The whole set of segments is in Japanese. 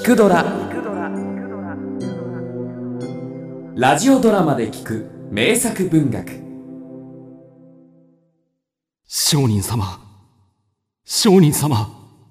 聞くドラ」ラジオドラマで聞く名作文学。 上人様、上人様、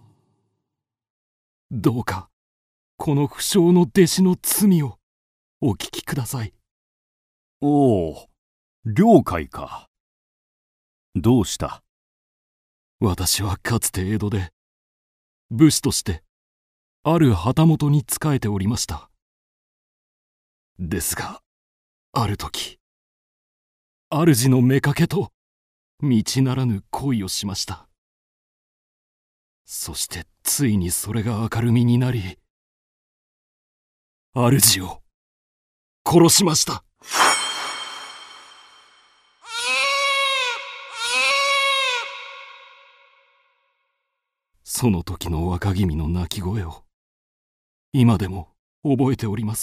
どうかこの不肖の弟子の罪をお聞きください。 おお、了解か。どうした？ 私はかつて江戸で武士としてある旗本に仕えておりました。ですがある時、主の妾と道ならぬ恋をしました。そしてついにそれが明るみになり、主を殺しました。その時の若君の泣き声を今でも覚えております。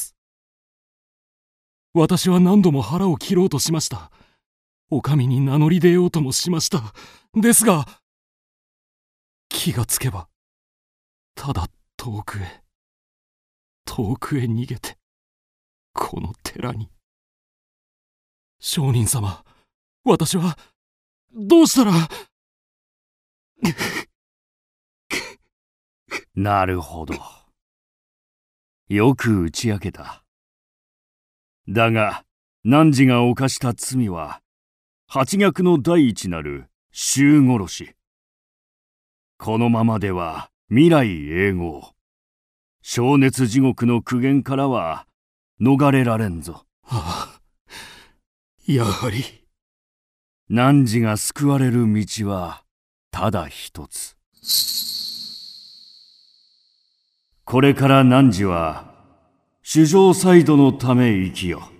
私は何度も腹を切ろうとしました。お上に名乗り出ようともしました。ですが気がつけばただ遠くへ逃げてこの寺に。上人様、私はどうしたら。 なるほど。よく打ち明けた。だが汝が犯した罪は八逆の第一なる衆殺し。このままでは未来永劫、灼熱地獄の苦言からは逃れられんぞ。 ああ、やはり。 汝が救われる道はただ一つ。これから汝は主上サイドのため生きよ。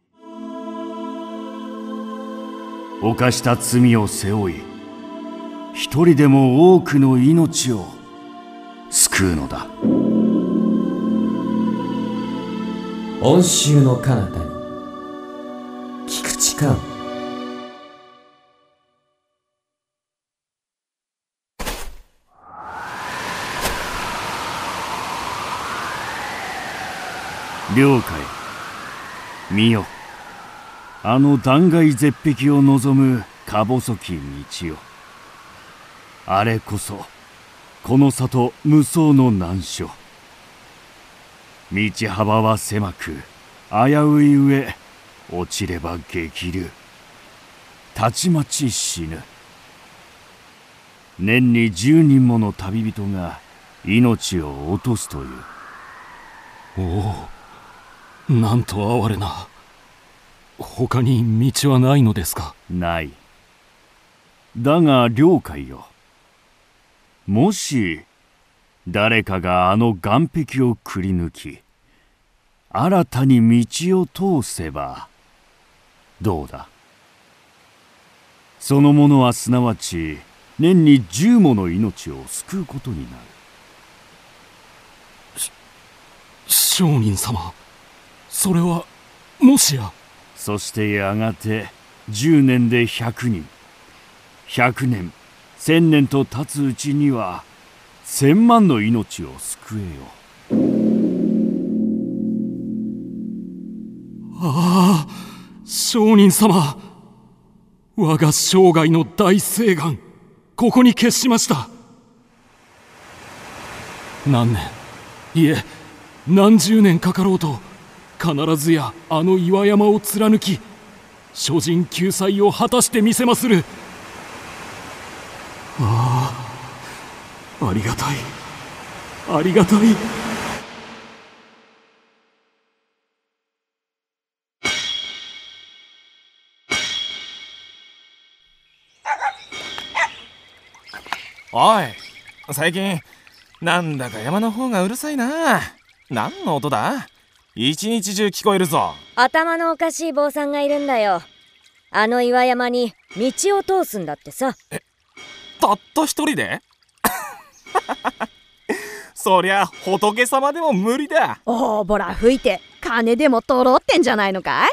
犯した罪を背負い、一人でも多くの命を救うのだ。 恩衆の彼方に菊池寛。 了解。見よ、あの断崖絶壁を望むか細き道よ。あれこそこの里無双の難所。道幅は狭く危うい上、落ちれば激流。たちまち死ぬ。年に10人もの旅人が命を落とすという。 おお、なんと哀れな。他に道はないのですか？ ない。だが了解よ。もし誰かがあの岸壁をくり抜き新たに道を通せばどうだ。その者はすなわち年に10もの命を救うことになる。 上人様、それはもしや。 そしてやがて10年で100人、100年、1000年と経つうちには1000万の命を救えよ。 ああ、上人様、我が生涯の大誓願、ここに決しました。何年、いえ何十年かかろうと必ずやあの岩山を貫き諸人救済を果たしてみせまする。ああ、ありがたい、ありがたい。 おい、最近なんだか山の方がうるさいな。何の音だ？一日中聞こえるぞ。 頭のおかしい坊さんがいるんだよ。あの岩山に道を通すんだってさ。 たった一人で？そりゃ仏様でも無理だ。 おーぼら吹いて金でも取ろうってんじゃないのかい？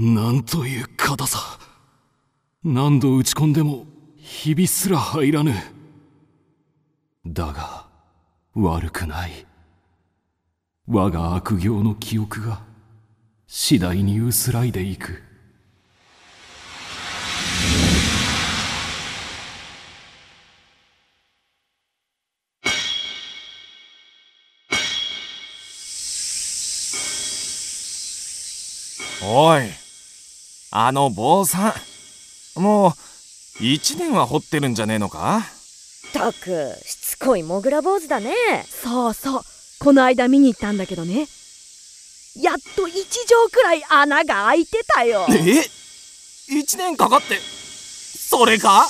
なんという硬さ。何度打ち込んでもひびすら入らぬ。だが悪くない。我が悪行の記憶が次第に薄らいでいく。 おい、あの坊さん、もう1年は掘ってるんじゃねえのか？ たくしつこいモグラ坊主だね。 そうそう、この間見に行ったんだけどね、やっと1畳くらい穴が開いてたよ。 1年かかってそれか？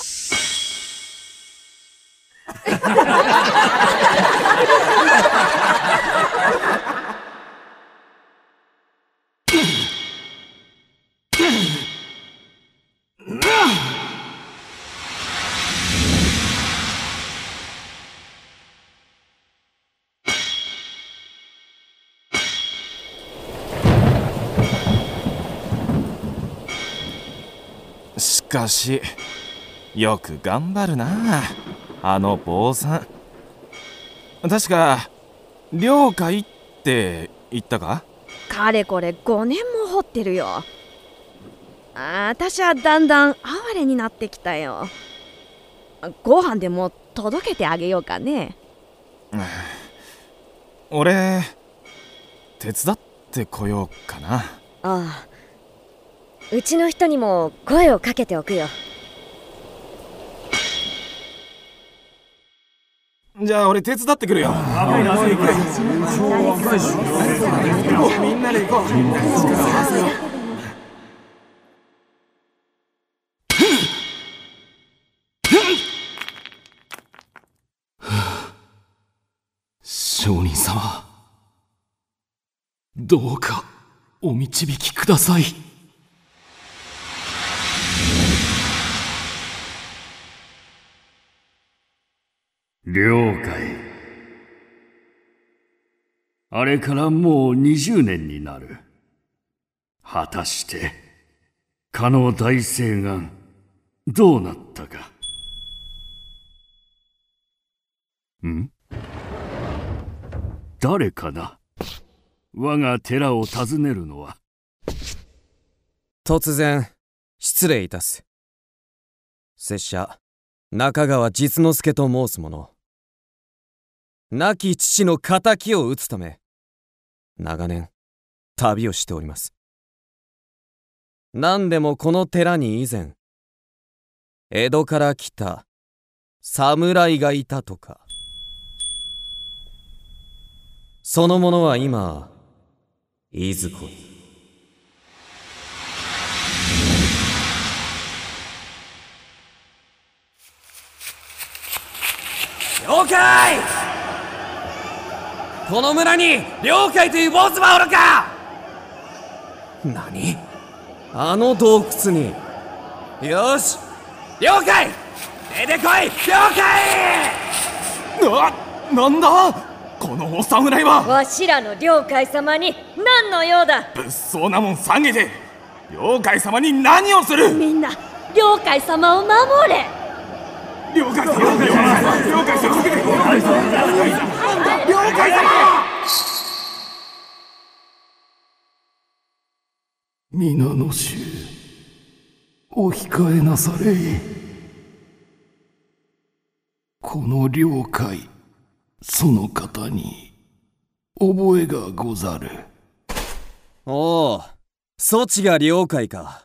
しかしよく頑張るな、あの坊さん。確か了解って言ったか？ かれこれ5年も掘ってるよ。私はだんだん哀れになってきたよ。ご飯でも届けてあげようかね。 俺手伝ってこようかな。 ああ、うちの人にも声をかけておくよ。 じゃあ俺手伝ってくるよ。みんなで行こう。 上人様、どうかお導きください。 了解。あれからもう20年になる。果たしてかの大誓願どうなったか。誰かな、我が寺を訪ねるのは。 突然失礼いたす。拙者中川実之助と申す者。亡き父の仇を討つため長年旅をしております。何でもこの寺に以前江戸から来た侍がいたとか。その者は今いずこに。了解。この村に了解という坊主はおるか？何？あの洞窟に。よし、了解。出てこい。了解。 なんだこのお侍は。 わしらの了解様に何の用だ？ 物騒なもん下げて了解様に何をする？ みんな了解様を守れ。 了解様、了解様、了解様、了解様。 皆の衆、お控えなされい。この了解、その方に覚えがござる。 おお、そちが了解か。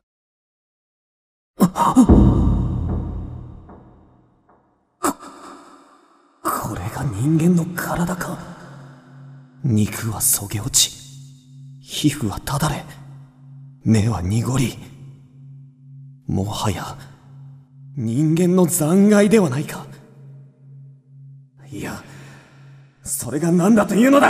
これが人間の体か。肉はそげ落ち、皮膚はただれ、目は濁り、もはや人間の残骸ではないか。いや、それが何だというのだ。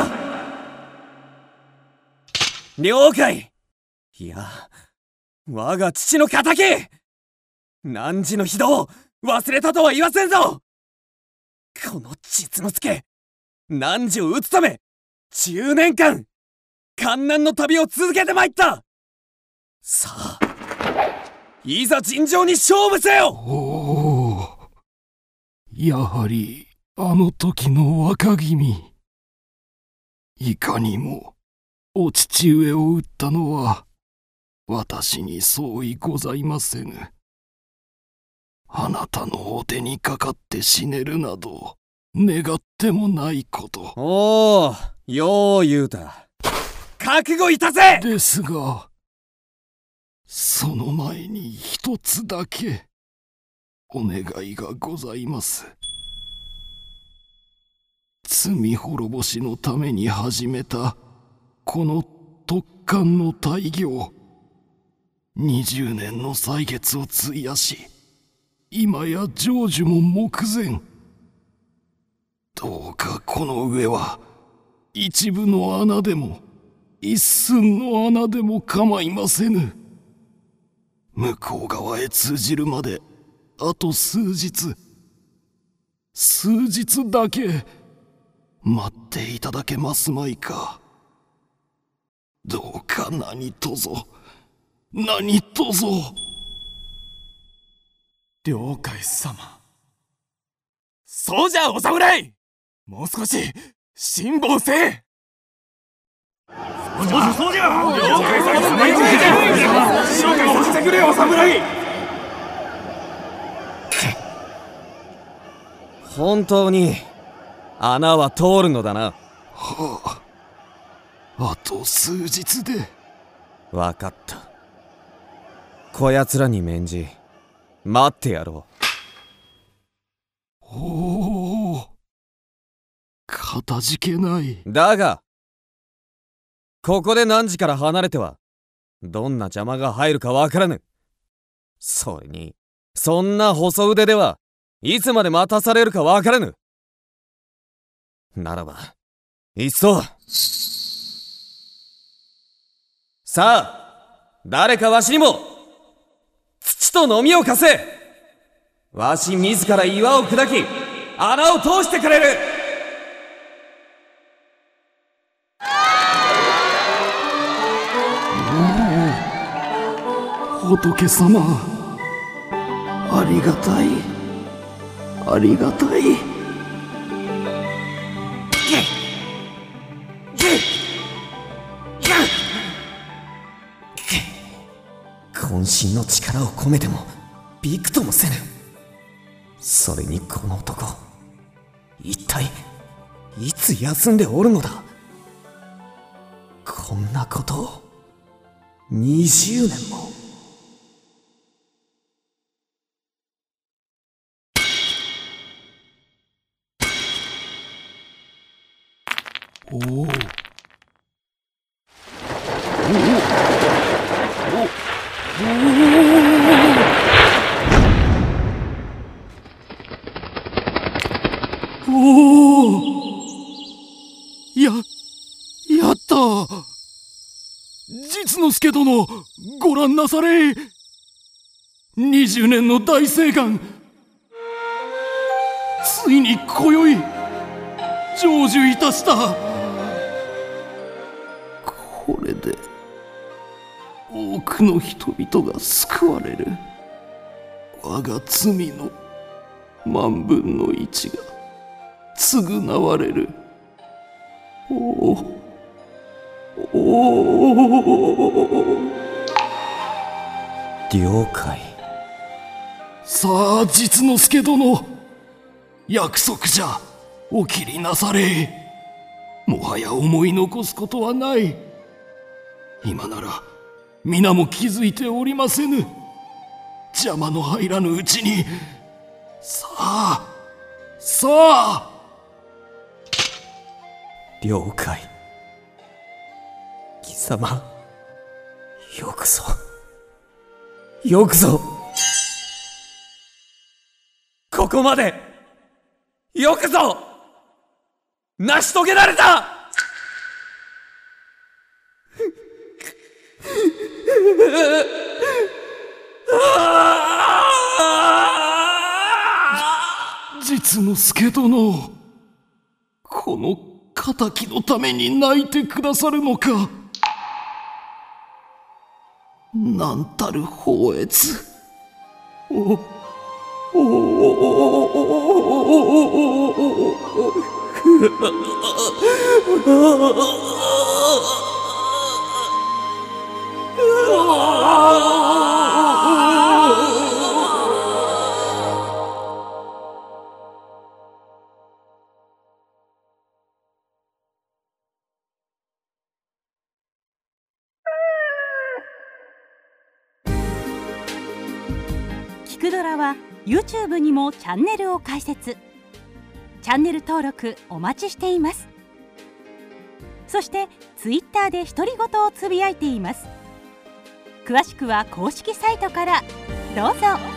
了解。いや、我が父の仇、汝の非道忘れたとは言わせんぞ。この実之助、汝を討つため10年間艱難の旅を続けてまいった。 さあ、いざ尋常に勝負せよ。 おお、やはりあの時の若君。いかにもお父上を撃ったのは私に相違ございませぬ。あなたのお手にかかって死ねるなど願ってもないこと。 おお、よう言うた。覚悟いたせ。 ですが、その前に一つだけお願いがございます。罪滅ぼしのために始めたこの特艦の大業、20年の歳月を費やし、今や成就も目前。どうかこの上は一分の穴でも一寸の穴でも構いませぬ。向こう側へ通じるまであと数日だけ待っていただけますまいか。どうか何とぞ何とぞ。 了解様。そうじゃお侍、もう少し辛抱せえ。そうじゃ了解様、了解させてくれお侍。 本当に穴は通るのだな。 はあ、あと数日で。 わかった。こやつらに免じ待ってやろう。おお、かたじけない。 だがここで何時から離れてはどんな邪魔が入るかわからぬ。それにそんな細腕ではいつまで待たされるかわからぬ。ならばいっそ。さあ、誰かわしにも土と飲みを貸せ。わし自ら岩を砕き穴を通してくれる。 仏様、ありがたい、ありがたい。 渾身の力を込めてもびくともせぬ。それにこの男、一体いつ休んでおるのだ。こんなことを20年も。 おお。やった。実之助殿、ご覧なされ。20年の大誓願、ついに今宵成就いたした。これで多くの人々が救われる。我が罪の万分の一が償われる。おお了解。 さあ実之助殿、約束じゃ。お切りなされ。もはや思い残すことはない。今なら皆も気づいておりませぬ。邪魔の入らぬうちに。さあさあ。 了解。貴様、よくぞよくぞここまでよくぞ成し遂げられた。 実之助殿、この仇のために泣いてくださるのか。 なんたる宝越。 キクドラは YouTube にもチャンネルを開設。チャンネル登録お待ちしています。そしてツイッターで独り言をつぶやいています。詳しくは公式サイトからどうぞ。